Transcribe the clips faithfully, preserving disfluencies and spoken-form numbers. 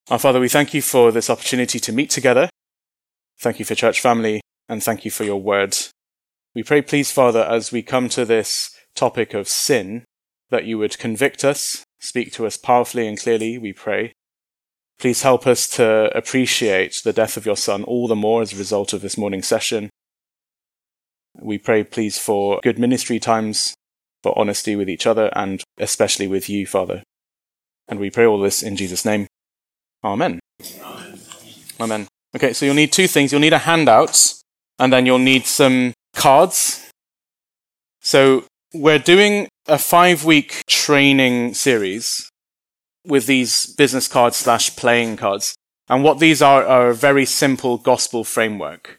Our Father, we thank you for this opportunity to meet together. Thank you for church family, and thank you for your word. We pray, please, Father, as we come to this topic of sin, that you would convict us, speak to us powerfully and clearly, we pray. Please help us to appreciate the death of your Son all the more as a result of this morning's session. We pray, please, for good ministry times, for honesty with each other, and especially with you, Father. And we pray all this in Jesus' name. Amen. Amen. Amen. Okay, so you'll need two things. You'll need a handout, and then you'll need some cards. So we're doing a five-week training series with these business cards slash playing cards. And what these are are a very simple gospel framework.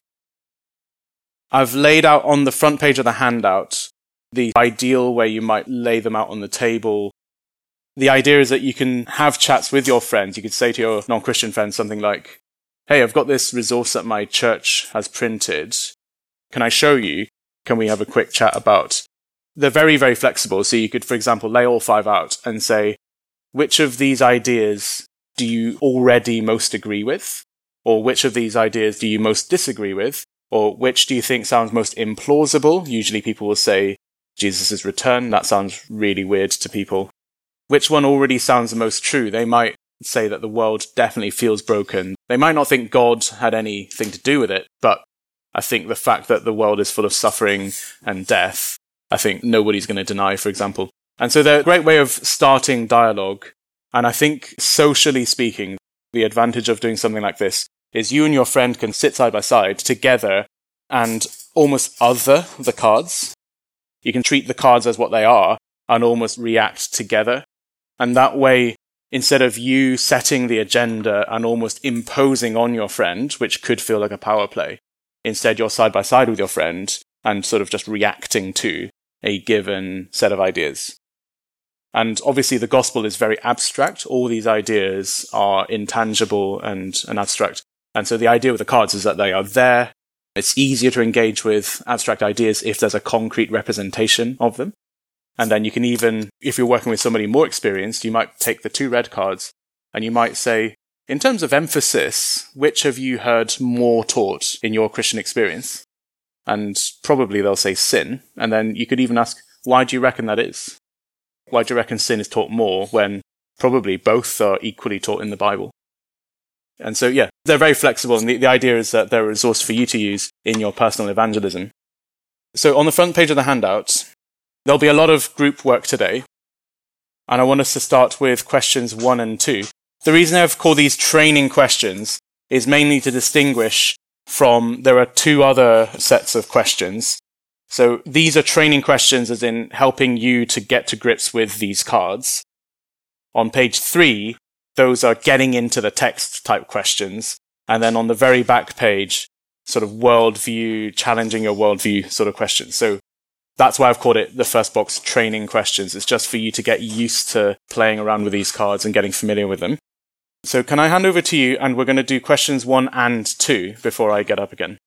I've laid out on the front page of the handout the ideal way you might lay them out on the table. The idea is that you can have chats with your friends. You could say to your non-Christian friends something like, hey, I've got this resource that my church has printed. Can I show you? Can we have a quick chat about? They're very, very flexible. So you could, for example, lay all five out and say, which of these ideas do you already most agree with? Or which of these ideas do you most disagree with? Or which do you think sounds most implausible? Usually people will say Jesus' return. That sounds really weird to people. Which one already sounds the most true? They might say that the world definitely feels broken. They might not think God had anything to do with it, but I think the fact that the world is full of suffering and death, I think nobody's going to deny, for example. And so they're a great way of starting dialogue. And I think, socially speaking, the advantage of doing something like this is you and your friend can sit side by side together and almost other the cards. You can treat the cards as what they are and almost react together. And that way, instead of you setting the agenda and almost imposing on your friend, which could feel like a power play, instead you're side by side with your friend and sort of just reacting to a given set of ideas. And obviously the gospel is very abstract. All these ideas are intangible and, and abstract. And so the idea with the cards is that they are there. It's easier to engage with abstract ideas if there's a concrete representation of them. And then you can even, if you're working with somebody more experienced, you might take the two red cards and you might say, in terms of emphasis, which have you heard more taught in your Christian experience? And probably they'll say sin. And then you could even ask, why do you reckon that is? Why do you reckon sin is taught more when probably both are equally taught in the Bible? And so, yeah, they're very flexible. And the, the idea is that they're a resource for you to use in your personal evangelism. So on the front page of the handout, there'll be a lot of group work today, and I want us to start with questions one and two. The reason I've called these training questions is mainly to distinguish from, there are two other sets of questions. So these are training questions as in helping you to get to grips with these cards. On page three, those are getting into the text type questions. And then on the very back page, sort of worldview, challenging your worldview sort of questions. So that's why I've called it the first box training questions. It's just for you to get used to playing around with these cards and getting familiar with them. So can I hand over to you, and we're going to do questions one and two before I get up again.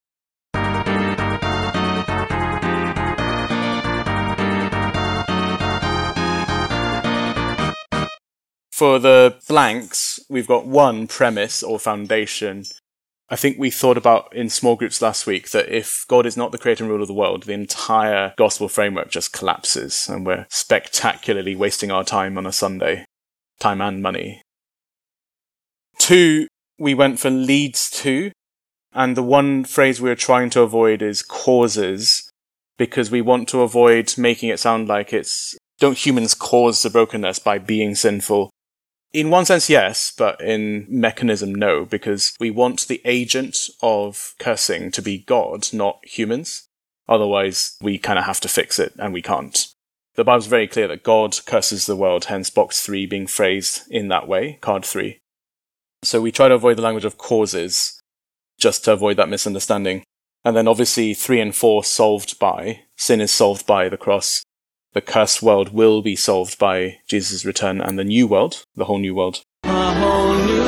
For the blanks, we've got one premise or foundation. I think we thought about in small groups last week that if God is not the creator and ruler of the world, the entire gospel framework just collapses and we're spectacularly wasting our time on a Sunday. Time and money. Two, we went for leads to, and the one phrase we're trying to avoid is causes, because we want to avoid making it sound like it's, don't humans cause the brokenness by being sinful? In one sense, yes, but in mechanism, no, because we want the agent of cursing to be God, not humans. Otherwise, we kind of have to fix it, and we can't. The Bible's very clear that God curses the world, hence box three being phrased in that way, card three. So we try to avoid the language of causes, just to avoid that misunderstanding. And then obviously three and four solved by, sin is solved by the cross. The cursed world will be solved by Jesus' return, and the new world, the whole new world. A whole new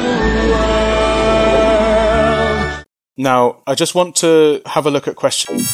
world. Now, I just want to have a look at questions.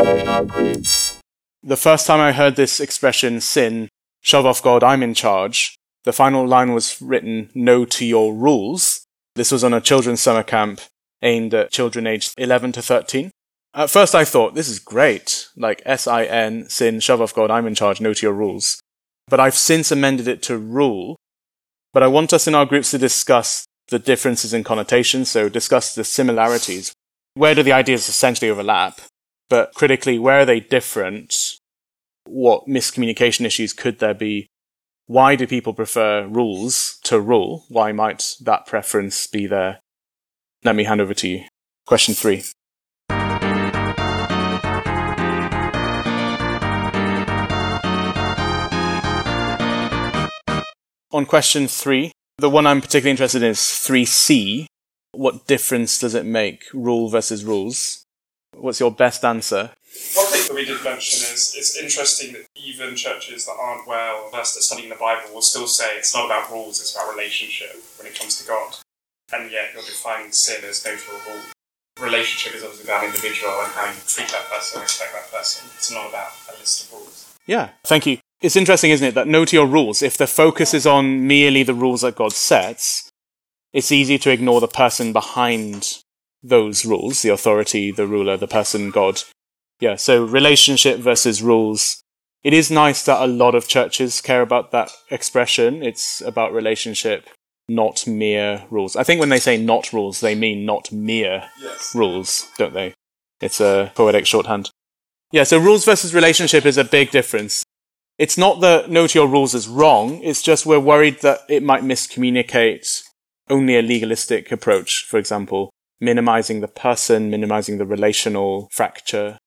The first time I heard this expression, sin, shove off God, I'm in charge, the final line was written, no to your rules. This was on a children's summer camp aimed at children aged eleven to thirteen. At first I thought, this is great, like S I N, sin, shove off God, I'm in charge, no to your rules. But I've since amended it to rule. But I want us in our groups to discuss the differences in connotations, so discuss the similarities. Where do the ideas essentially overlap? But critically, where are they different? What miscommunication issues could there be? Why do people prefer rules to rule? Why might that preference be there? Let me hand over to you. Question three. On question three, the one I'm particularly interested in is three C. What difference does it make, rule versus rules? What's your best answer? One thing that we did mention is it's interesting that even churches that aren't well versed at studying the Bible will still say it's not about rules, it's about relationship when it comes to God. And yet you're defining sin as no to a rule. Relationship is obviously about individual and how you treat that person, respect that person. It's not about a list of rules. Yeah, thank you. It's interesting, isn't it, that no to your rules. If the focus is on merely the rules that God sets, it's easy to ignore the person behind those rules, the authority, the ruler, the person, God. Yeah, so relationship versus rules. It is nice that a lot of churches care about that expression. It's about relationship, not mere rules. I think when they say not rules, they mean not mere yes. rules, don't they? It's a poetic shorthand. Yeah, so rules versus relationship is a big difference. It's not that no to your rules is wrong, it's just we're worried that it might miscommunicate only a legalistic approach, for example, minimizing the person, minimizing the relational fracture.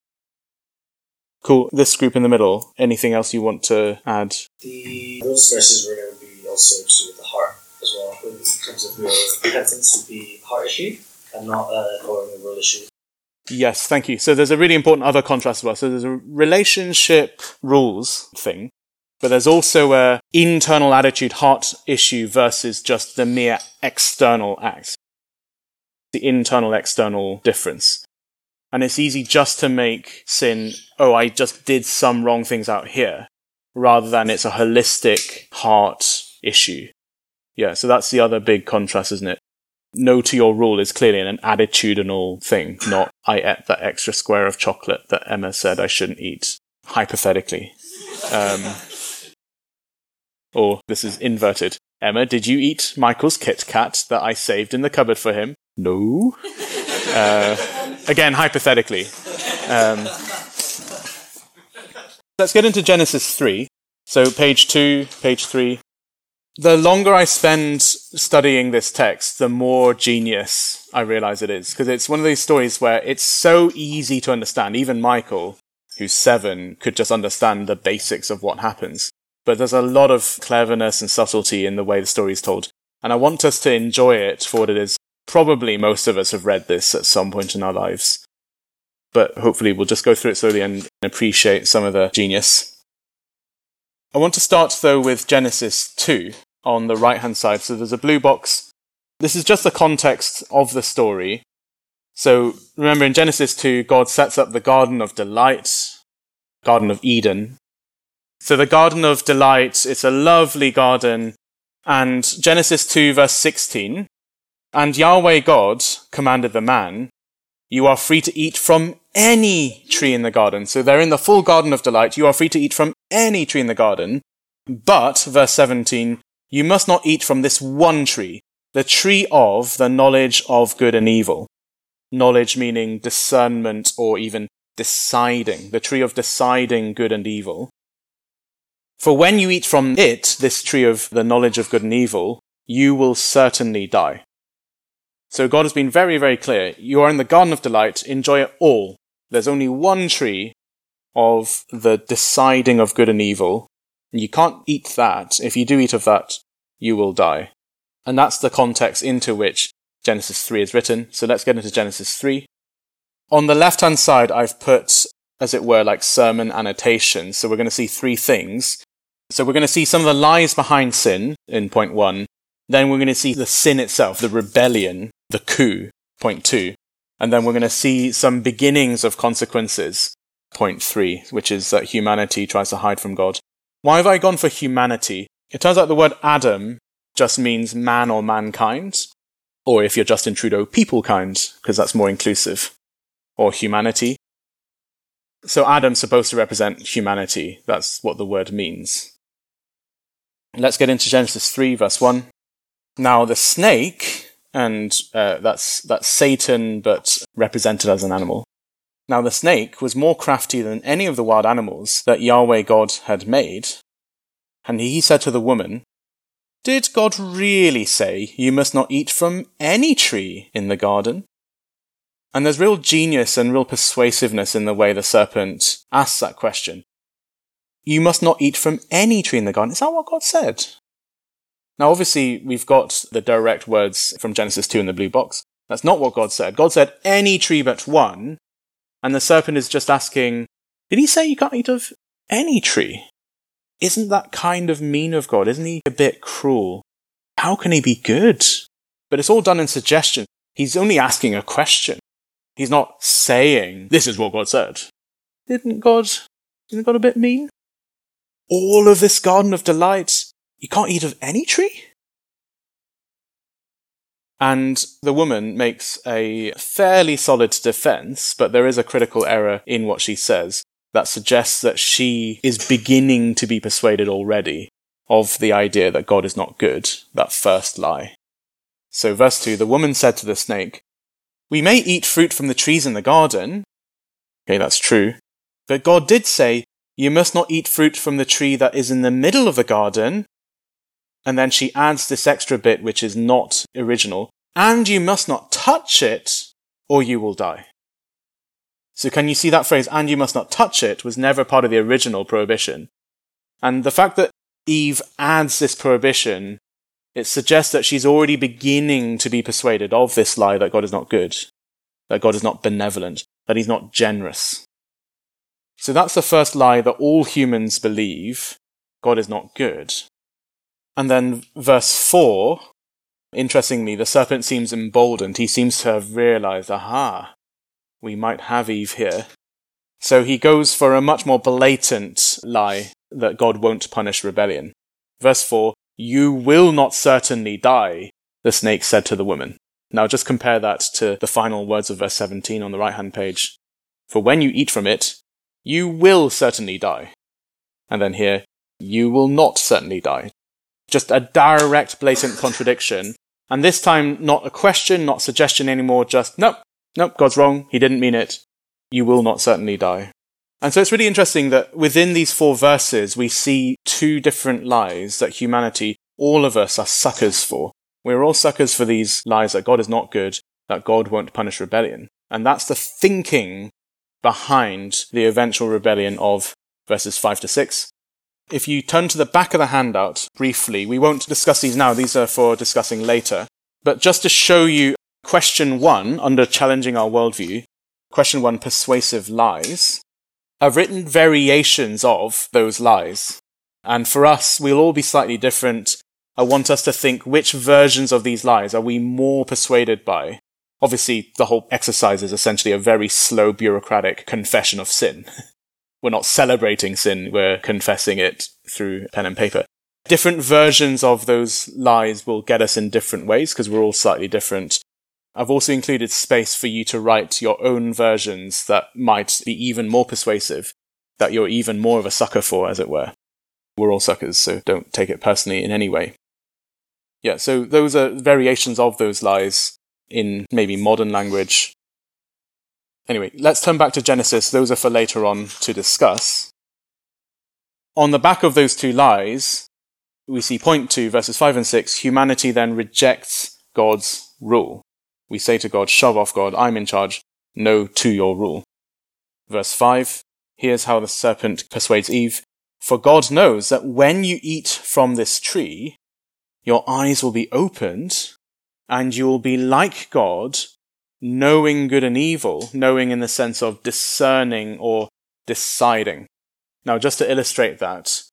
Cool. This group in the middle, anything else you want to add? The rules versus ruler would be also to do with the heart as well. In terms of your repentance would be a heart issue and not a following a rule issue. Yes, thank you. So there's a really important other contrast as well. So there's a relationship rules thing, but there's also a internal attitude heart issue versus just the mere external act. The internal external difference. And it's easy just to make sin, oh, I just did some wrong things out here, rather than it's a holistic heart issue. Yeah, so that's the other big contrast, isn't it? No to your rule is clearly an attitudinal thing, not I ate that extra square of chocolate that Emma said I shouldn't eat, hypothetically. Um, or this is inverted. Emma, did you eat Michael's Kit Kat that I saved in the cupboard for him? No. Uh, again, hypothetically. Um, let's get into Genesis three. So page two, page three. The longer I spend studying this text, the more genius I realize it is. Because it's one of these stories where it's so easy to understand. Even Michael, who's seven, could just understand the basics of what happens. But there's a lot of cleverness and subtlety in the way the story is told. And I want us to enjoy it for what it is. Probably most of us have read this at some point in our lives. But hopefully we'll just go through it slowly and appreciate some of the genius. I want to start, though, with Genesis two on the right-hand side. So there's a blue box. This is just the context of the story. So remember, in Genesis two, God sets up the Garden of Delight, Garden of Eden. So the Garden of Delight, it's a lovely garden. And Genesis two, verse sixteen, and Yahweh God commanded the man, you are free to eat from any tree in the garden. So they're in the full Garden of Delight. You are free to eat from any tree in the garden. But, verse seventeen, you must not eat from this one tree, the tree of the knowledge of good and evil. Knowledge meaning discernment or even deciding, the tree of deciding good and evil. For when you eat from it, this tree of the knowledge of good and evil, you will certainly die. So God has been very, very clear. You are in the Garden of Delight. Enjoy it all. There's only one tree of the deciding of good and evil. You can't eat that. If you do eat of that, you will die. And that's the context into which Genesis three is written. So let's get into Genesis three. On the left-hand side, I've put, as it were, like sermon annotations. So we're going to see three things. So we're going to see some of the lies behind sin in point one. Then we're going to see the sin itself, the rebellion, the coup, point two. And then we're going to see some beginnings of consequences, point three, which is that humanity tries to hide from God. Why have I gone for humanity? It turns out the word Adam just means man or mankind. Or if you're Justin Trudeau, people kind, because that's more inclusive. Or humanity. So Adam's supposed to represent humanity. That's what the word means. Let's get into Genesis three, verse one. Now the snake, and uh, that's, that's Satan, but represented as an animal. Now the snake was more crafty than any of the wild animals that Yahweh God had made. And he said to the woman, "Did God really say you must not eat from any tree in the garden?" And there's real genius and real persuasiveness in the way the serpent asks that question. You must not eat from any tree in the garden. Is that what God said? Now obviously we've got the direct words from Genesis two in the blue box. That's not what God said. God said any tree but one. And the serpent is just asking, did he say you can't eat of any tree? Isn't that kind of mean of God? Isn't he a bit cruel? How can he be good? But it's all done in suggestion. He's only asking a question. He's not saying, this is what God said. Didn't God, isn't God a bit mean? All of this garden of delight, you can't eat of any tree? And the woman makes a fairly solid defense, but there is a critical error in what she says that suggests that she is beginning to be persuaded already of the idea that God is not good, that first lie. So verse two, the woman said to the snake, "We may eat fruit from the trees in the garden." Okay, that's true. But God did say, "You must not eat fruit from the tree that is in the middle of the garden." And then she adds this extra bit which is not original. "And you must not touch it, or you will die." So can you see that phrase, "and you must not touch it," was never part of the original prohibition. And the fact that Eve adds this prohibition, it suggests that she's already beginning to be persuaded of this lie that God is not good, that God is not benevolent, that he's not generous. So that's the first lie that all humans believe, God is not good. And then verse four, interestingly, the serpent seems emboldened. He seems to have realized, aha, we might have Eve here. So he goes for a much more blatant lie that God won't punish rebellion. Verse four, "You will not certainly die," the snake said to the woman. Now just compare that to the final words of verse seventeen on the right-hand page. "For when you eat from it, you will certainly die." And then here, "You will not certainly die." Just a direct, blatant contradiction. And this time, not a question, not suggestion anymore, just, nope, nope, God's wrong, he didn't mean it. You will not certainly die. And so it's really interesting that within these four verses, we see two different lies that humanity, all of us, are suckers for. We're all suckers for these lies that God is not good, that God won't punish rebellion. And that's the thinking behind the eventual rebellion of verses five to six. If you turn to the back of the handout briefly, we won't discuss these now, these are for discussing later. But just to show you question one, under challenging our worldview, question one, persuasive lies, I've written variations of those lies. And for us, we'll all be slightly different. I want us to think which versions of these lies are we more persuaded by. Obviously, the whole exercise is essentially a very slow, bureaucratic confession of sin. We're not celebrating sin, we're confessing it through pen and paper. Different versions of those lies will get us in different ways, because we're all slightly different. I've also included space for you to write your own versions that might be even more persuasive, that you're even more of a sucker for, as it were. We're all suckers, so don't take it personally in any way. Yeah, so those are variations of those lies in maybe modern language. Anyway, let's turn back to Genesis. Those are for later on to discuss. On the back of those two lies, we see point two, verses five and six, humanity then rejects God's rule. We say to God, shove off God, I'm in charge, no to your rule. Verse five, here's how the serpent persuades Eve. For God knows that when you eat from this tree, your eyes will be opened, and you will be like God, knowing good and evil, knowing in the sense of discerning or deciding. Now, just to illustrate that,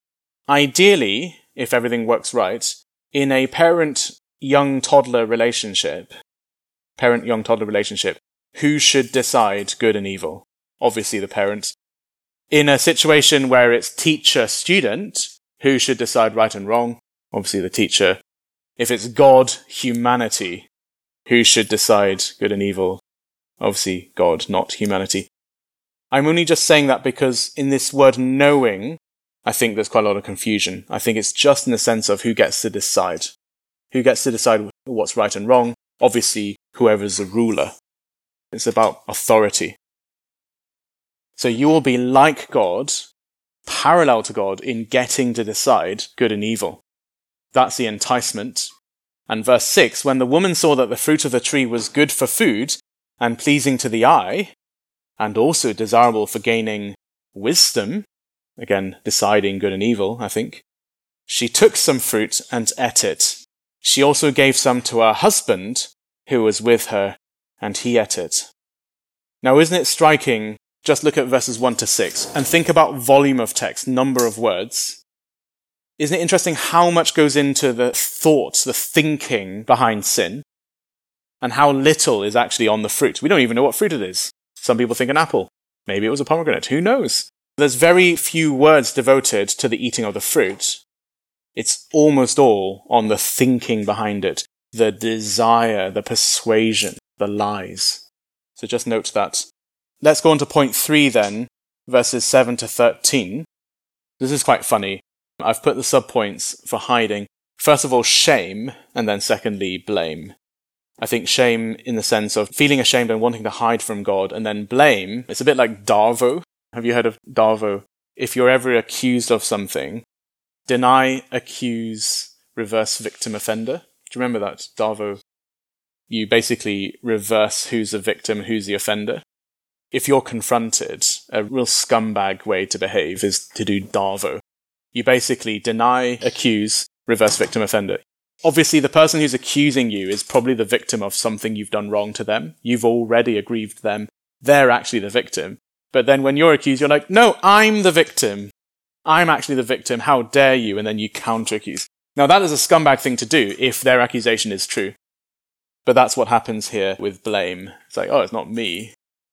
ideally, if everything works right, in a parent-young toddler relationship, parent-young toddler relationship, who should decide good and evil? Obviously the parent. In a situation where it's teacher-student, who should decide right and wrong? Obviously the teacher. If it's God, humanity, Who should decide good and evil? Obviously, God, not humanity. I'm only just saying that because in this word knowing, I think there's quite a lot of confusion. I think it's just in the sense of who gets to decide. Who gets to decide what's right and wrong? Obviously, whoever's the ruler. It's about authority. So you will be like God, parallel to God in getting to decide good and evil. That's the enticement. And verse six, when the woman saw that the fruit of the tree was good for food and pleasing to the eye, and also desirable for gaining wisdom, again, deciding good and evil, I think, she took some fruit and ate it. She also gave some to her husband, who was with her, and he ate it. Now, isn't it striking? Just look at verses one to six and think about volume of text, number of words. Isn't it interesting how much goes into the thoughts, the thinking behind sin, and how little is actually on the fruit? We don't even know what fruit it is. Some people think an apple. Maybe it was a pomegranate. Who knows? There's very few words devoted to the eating of the fruit. It's almost all on the thinking behind it, the desire, the persuasion, the lies. So just note that. Let's go on to point three then, verses seven to thirteen. This is quite funny. I've put the subpoints for hiding. First of all, shame, and then secondly, blame. I think shame in the sense of feeling ashamed and wanting to hide from God, and then blame, it's a bit like Darvo. Have you heard of Darvo? If you're ever accused of something, deny, accuse, reverse victim offender. Do you remember that, Darvo? You basically reverse who's the victim, who's the offender. If you're confronted, a real scumbag way to behave is to do Darvo. You basically deny, accuse, reverse victim offender. Obviously, the person who's accusing you is probably the victim of something you've done wrong to them. You've already aggrieved them. They're actually the victim. But then when you're accused, you're like, no, I'm the victim. I'm actually the victim. How dare you? And then you counter-accuse. Now, that is a scumbag thing to do if their accusation is true. But that's what happens here with blame. It's like, oh, it's not me.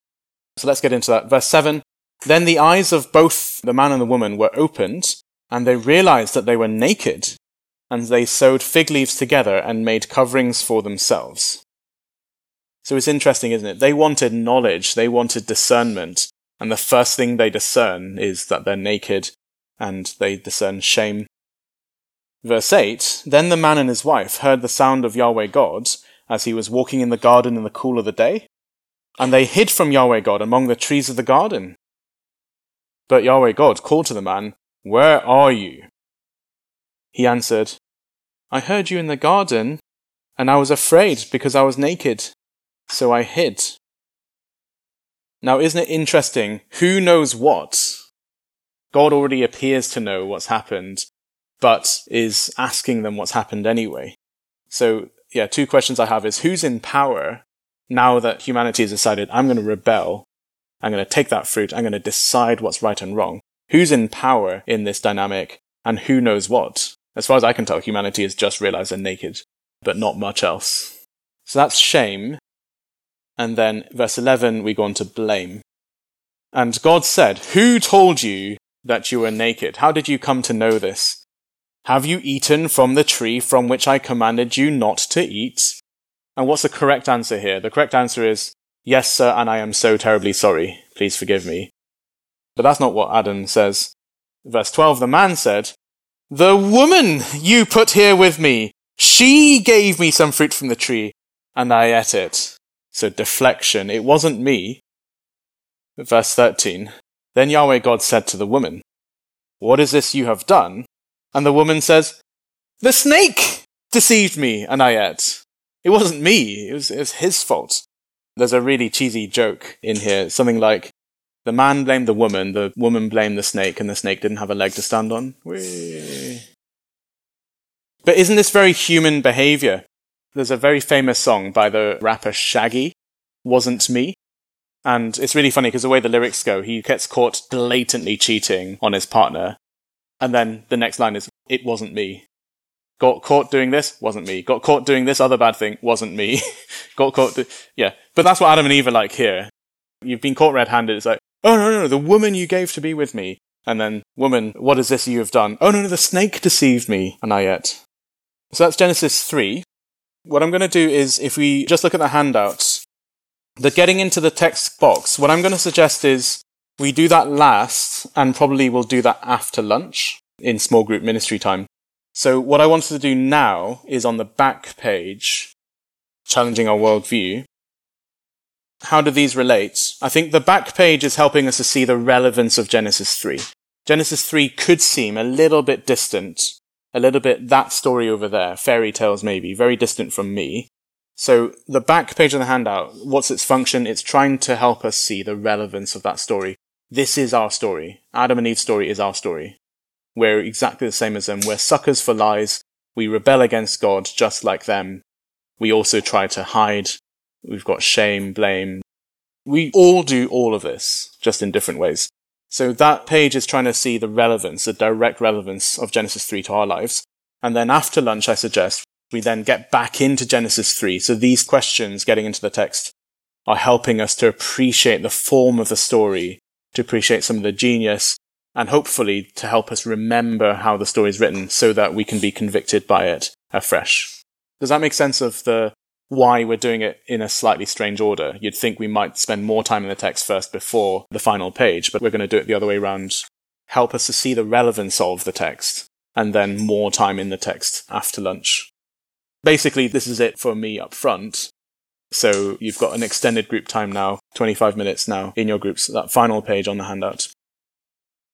So let's get into that. Verse seven. Then the eyes of both the man and the woman were opened, and they realized that they were naked. And they sewed fig leaves together and made coverings for themselves. So it's interesting, isn't it? They wanted knowledge, they wanted discernment, and the first thing they discern is that they're naked, and they discern shame. Verse eight, then the man and his wife heard the sound of Yahweh God as he was walking in the garden in the cool of the day, and they hid from Yahweh God among the trees of the garden. But Yahweh God called to the man, where are you? He answered, I heard you in the garden, and I was afraid because I was naked, so I hid. Now, isn't it interesting? Who knows what? God already appears to know what's happened, but is asking them what's happened anyway. So, yeah, two questions I have is, who's in power now that humanity has decided, I'm going to rebel, I'm going to take that fruit, I'm going to decide what's right and wrong? Who's in power in this dynamic, and who knows what? As far as I can tell, humanity has just realized they're naked, but not much else. So that's shame. And then verse eleven, we go on to blame. And God said, who told you that you were naked? How did you come to know this? Have you eaten from the tree from which I commanded you not to eat? And what's the correct answer here? The correct answer is, yes, sir, and I am so terribly sorry. Please forgive me. But that's not what Adam says. Verse twelve, the man said, the woman you put here with me, she gave me some fruit from the tree, and I ate it. So deflection, it wasn't me. Verse thirteen, then Yahweh God said to the woman, what is this you have done? And the woman says, the snake deceived me, and I ate. It wasn't me, it was, it was his fault. There's a really cheesy joke in here, something like, the man blamed the woman, the woman blamed the snake, and the snake didn't have a leg to stand on. Whee. But isn't this very human behavior? There's a very famous song by the rapper Shaggy, Wasn't Me. And it's really funny because the way the lyrics go, he gets caught blatantly cheating on his partner. And then the next line is, it wasn't me. Got caught doing this, wasn't me. Got caught doing this other bad thing, wasn't me. Got caught, do- yeah. But that's what Adam and Eve are like here. You've been caught red-handed, it's like, oh, no, no, no, the woman you gave to be with me. And then, woman, what is this you have done? Oh, no, no, the snake deceived me, and I ate. So that's Genesis three. What I'm going to do is, if we just look at the handouts, the getting into the text box, what I'm going to suggest is we do that last, and probably we'll do that after lunch in small group ministry time. So what I wanted to do now is on the back page, challenging our worldview. How do these relate? I think the back page is helping us to see the relevance of Genesis three. Genesis three could seem a little bit distant, a little bit that story over there, fairy tales maybe, very distant from me. So the back page of the handout, what's its function? It's trying to help us see the relevance of that story. This is our story. Adam and Eve's story is our story. We're exactly the same as them. We're suckers for lies. We rebel against God just like them. We also try to hide. We've got shame, blame. We all do all of this, just in different ways. So that page is trying to see the relevance, the direct relevance of Genesis three to our lives. And then after lunch, I suggest we then get back into Genesis three. So these questions getting into the text are helping us to appreciate the form of the story, to appreciate some of the genius, and hopefully to help us remember how the story is written so that we can be convicted by it afresh. Does that make sense of the why we're doing it in a slightly strange order? You'd think we might spend more time in the text first before the final page, but we're going to do it the other way around. Help us to see the relevance of the text, and then more time in the text after lunch. Basically, this is it for me up front. So you've got an extended group time now, twenty-five minutes now in your groups, that final page on the handout.